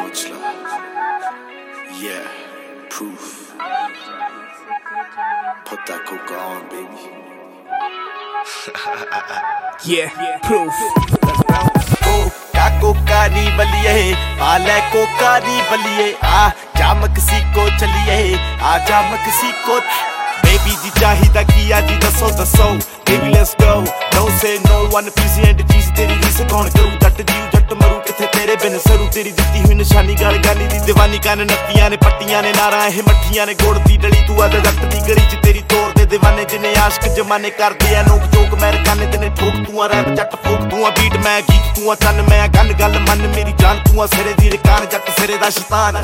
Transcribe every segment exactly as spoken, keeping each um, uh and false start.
Bachelor. Yeah, proof. Put that coca on, baby. Yeah, proof. कोका कोका नी बलिए पाले कोका नी बलिए आ जा मक्सिको चलिए आ जा मक्सिको बेबी जी चाहिदा किया जी दसो दसो baby let's go no say no one PC and चीज तेरी रीस कौन करू जट जीव जट मरू किथे तेरे बिन सरू तेरी दित्ती हुई निशानी गल गानी दी दीवानी कान नत्तियां ने पट्टियां ने नारा ए मठियां ने गोड़ दी डली तू आ जट दी गली च तेरी तोड़ दे दीवाने जिने आशिक जमाने करदे आ नोक चोक अमेरिकाने तेने ठोक तू आ रैप जट फूक तू आ बीट मैं गीत तू आ चन मैं गन गल मन मेरी जान तू आ सिरे दी रकान जट सिरे दा शैतान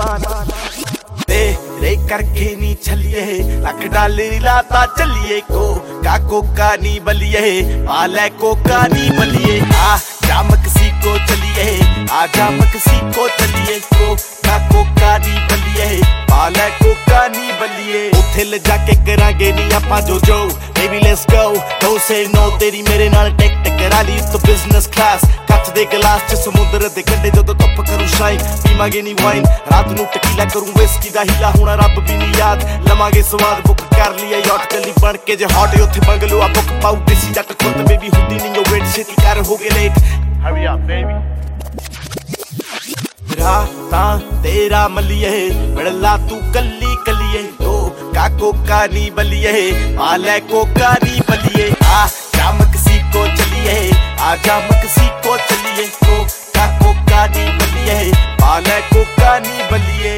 तेरे करके नी छलिए लख डालर लाता चलिए को का कोका नी बलिए पाले कोका नी बलिए आ जा मक्सिको चलिए आ जा मक्सिको चलिए को का कोका नी बलिए पाले कोका नी बलिए उथे ले जाके करांगे नी आपां जो जो baby let's go don't say no तेरी मेरे नाल टेक टेक करा ली तो बिजनेस क्लास ਕੱਚ ਦੇ ਗਲਾਸ ਚ ਸਮੁੰਦਰ ਦੇ ਕੰਢੇ ਜਦੋਂ ਧੁੱਪ ਕਰੂ ਸ਼ਾਈਨ ਪੀਵਾਂਗੇ ਨੀ ਵਾਈਨ ਰਾਤ ਨੂੰ ਟਕੀਲਾ ਕਰੂੰ ਵਿਸਕੀ ਦਾ ਹੀਲਾ ਹੋਣਾ ਰੱਬ ਵੀ ਨੀ ਯਾਦ ਲਵਾਂਗੇ ਸਵਾਦ ਬੁੱਕ ਕਰ ਲਿਆ ਯਾਟ ਕੱਲੀ ਬਣ ਕੇ ਜੇ ਹੌਟ ਉੱਥੇ ਬੰਗਲੋ ਆ ਬੁੱਕ ਪਾਉ ਦੇਸੀ ਜੱਟ ਖੁਦ ਬੇਬੀ ਹੁੰਦੀ ਨਹੀਂ ਉਹ ਵੇਟ ਛੇਤੀ ਕਰ ਹੋ ਗਏ ਲੇਟ ਹਰੀ ਅਪ ਬੇਬੀ ਰਾਤਾਂ ਤੇਰਾ ਮਲੀਏ ਮਿਲਲਾ ਤੂੰ ਕੱਲੀ ਕੱਲੀਏ ਓ ਕਾ ਕੋਕਾ ਨੀ ਬਲੀਏ ਪਾਲੇ ਕੋਕਾ ਨੀ ਬਲੀਏ ਆ ਜਾ ਮਕਸੀਕੋ ਚਲੀਏ आजा मक्सिको चलिए कोका कोका नी बलिए पाले कोका नी बलिए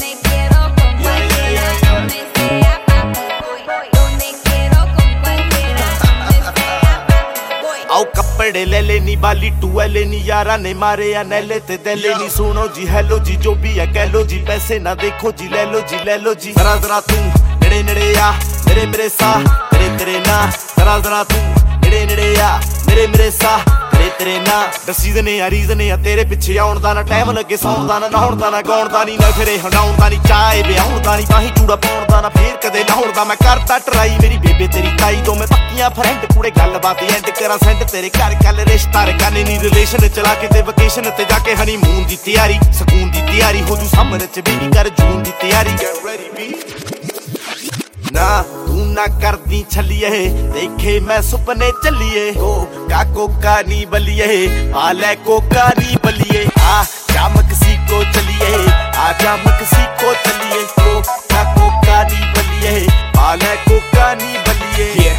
आओ कपड़े ले लेनी बाली टूएले नी यारा ने मारे या नैले ते दले नी सुनो जी हेलो जी जो भी है कह लो जी पैसे ना देखो जी ले लो जी ले लो जी जरा जरा तू नेड़े नेड़े आ मेरे मेरे सा तेरे तेरे ना जरा जरा तू नेड़े नेड़े आ मेरे मेरे सा तेरे तेरे ना दसीजने आ रीजने आ तेरे पिछे आउण दा ना टाइम लगे सौण दा ना नहाउण दा ना गाउण दा नी ना फिरे हंडाउण दा नी चाहे ब्याहुण दा नी बाही चूड़ा पाउण दा ना फेर कदे लाहुण दा मैं करदा ट्राई मेरी बेबे तेरी ताई दो मैं पक्कियां फ्रेंड कुड़े गल बात एंड करा सेंड तेरे घर कल रिश्ता रकाने नी रिलेशन चला के ते वेकेशन ते जाके हनीमून दी तैयारी सकून दी तैयारी हो जू समर च बेबी कर जून दी तैयारी गेट रेडी बी ना तू ना करदी छलिए देखे मैं सुपने चलिए को का कोका नी बलिए पाले कोका नी बलिए आ जा मक्सिको चलिए आ जा मक्सिको चलिए को का कोका नी बलिए पाले कोका नी बलिए